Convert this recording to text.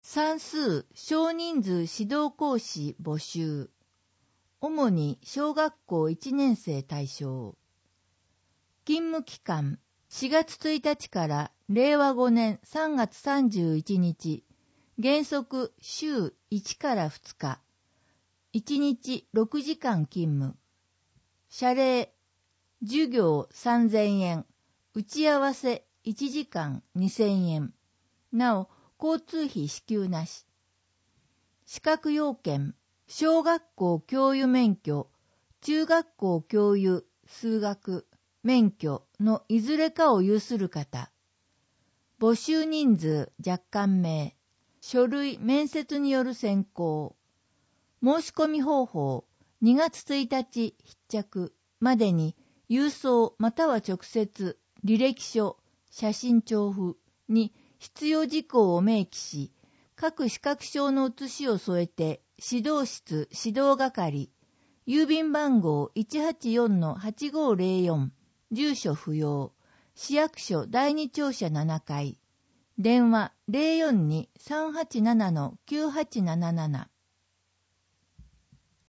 算数少人数指導講師募集。主に小学校1年生対象。勤務期間4月1日から令和5年3月31日。原則週1から2日。1日6時間勤務。謝礼。授業3000円。打ち合わせ1時間2000円。なお、交通費支給なし。資格要件。小学校教諭免許、中学校教諭数学免許のいずれかを有する方。募集人数若干名。書類面接による選考。申し込み方法。2月1日必着までに郵送または直接履歴書、写真帳付に必要事項を明記し、各資格証の写しを添えて指導室指導係、郵便番号 184-8504、住所不要、市役所第二庁舎7階、電話 042-387-9877